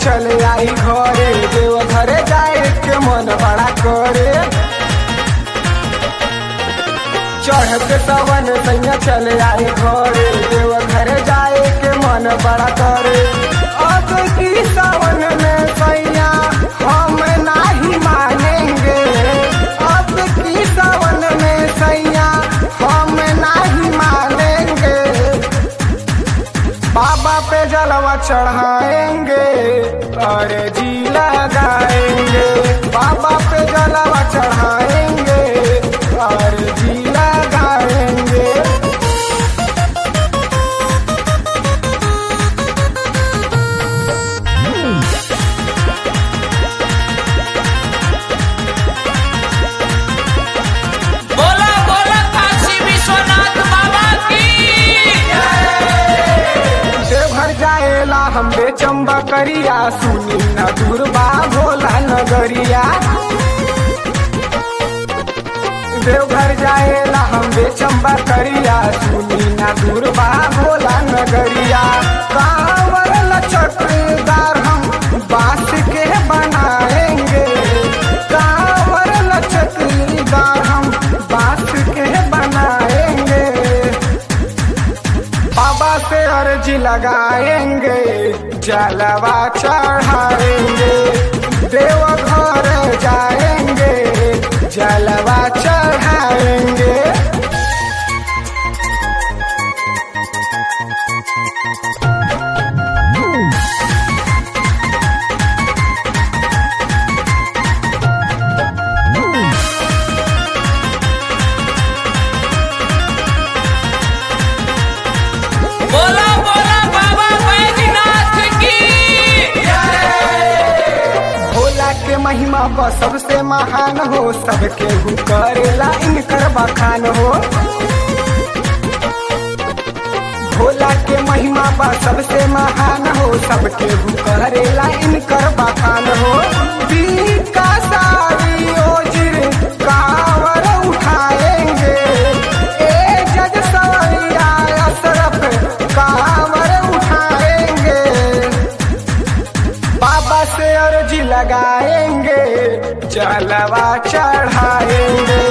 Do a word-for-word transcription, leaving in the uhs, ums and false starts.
चले आई घरे, देव घरे जाए के मन बड़ा करे। चढ़ते सावन सैया चले आई घरे, देव घरे जाए के मन बड़ा करे। अब की सावन में सैया हम नहीं मानेंगे, अब की सावन में सैया हम नहीं मानेंगे। बाबा पे जलवा चढ़ाएंगे और जी लगाएंगे, बाबा पे जलवा चढ़ाएंगे और जी लगाएंगे। बोला बोला काशी विश्वनाथ बाबा की देवघर जाएला हम बेचम्बा करिया, सुनी न दुर्बा भोला नगरिया। देवघर जाएला हम बेचम्बा करिया, सुनी न दुर्बा भोला नगरिया। कांवर लचकदार हम बांस के बनाएंगे, कांवर लचकदार हम बांस के बनाएंगे। बाबा से अर्जी लगाएंगे, जलवा चढ़ाएंगे, देवघर जाएंगे, जलवा चढ़ाएंगे। बोला बोला बाबा बैजनाथ की भोला के महिमा बा सबसे महान हो, सबके हु करेला इनकर बखान हो। भोला के महिमा बा सबसे महान हो, सबके हु करेला इनकर बखान हो। बीका सारी ओजिर कांवर उठाएंगे, ए जग सवरिया अशरफ कांवर उठाएंगे। बाबा से अर्जी लगाएंगे, जलवा चढ़ाएंगे,